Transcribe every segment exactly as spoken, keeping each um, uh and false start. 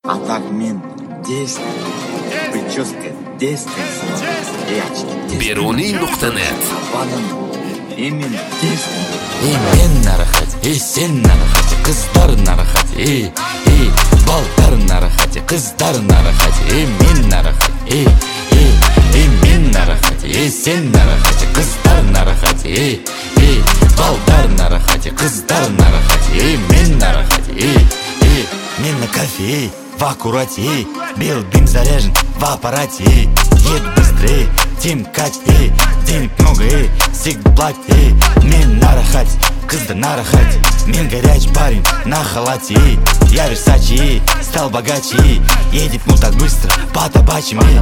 А так мен десный, прическа десный, и очки Beruniy nuqta net. Сапаным именно десный. Ey men narahat, ey sen narahat, qizlar narahat, ey ey baltar narahat, qizlar narahat, ey men narahat, ey ey ey men narahat, ey sen narahat, qizlar narahat, ey ey baltar narahat, qizlar narahat, ey men narahat, ey ey men на кафе, ey в аккурате, ey белый дым заряжен в аппарате, ey еду быстрее, тем кать, ey денег много, ey всегда платит, ey мен нарахать, кыздар нарахать, мен горячий парень на халате, ey я Версачи, ey стал богаче, ey едет ну так быстро по табачьим, ey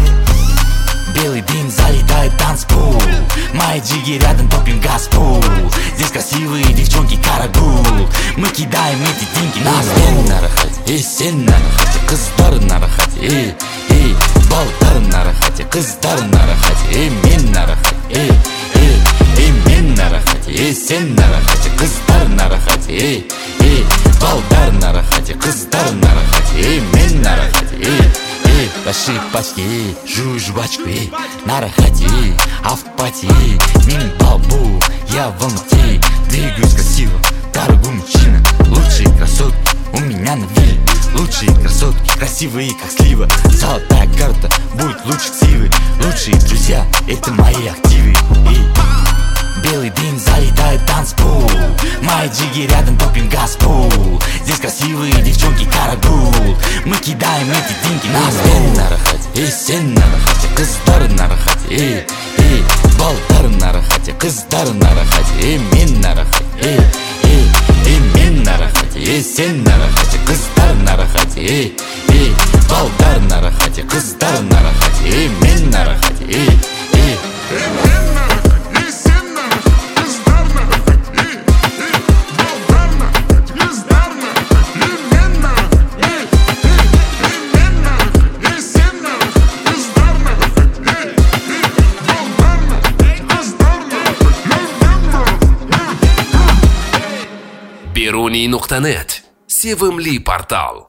белый дым залетает в танцпол, мои джиги рядом топим газпол, здесь красивые девчонки карагул, мы кидаем эти деньги на стол. Нарахать, ey sen нарахать, кыздар нарахать, ey ey baltar нарахать, кыздар нарахать, ey men нарахать, ey ey ey men нарахать, ey sen нарахать, кыздар нарахать, ey ey baltar нарахать, кыздар нарахать, ey men нарахать, ey ey большие пачки, ey жую жвачку, ey нарахать, ey автопати, ey мен балбу, я в Алмате, двигаюсь красиво, дорогой мужчина, лучшие красотки у меня на вилле, лучшие красотки, красивые как слива, золотая карта будет лучше ксивы, лучшие друзья это мои активы, ey. Белый дым залетает в танцпол, мои джиги рядом топим газпол, здесь красивые девчонки карагул, мы кидаем эти деньги на стол. Нарахать, ey sen нарахать, кыздар нарахать, ey ey baltar нарахать, кыздар нарахать, ey men нарахать, ey ey ey men нарахать, ey sen нарахать, кыздар нарахать, ey ey baltar нарахать, кыздар нарахать, ey men нарахать, ey ey Beruniy nuqta net. Sevimli portal.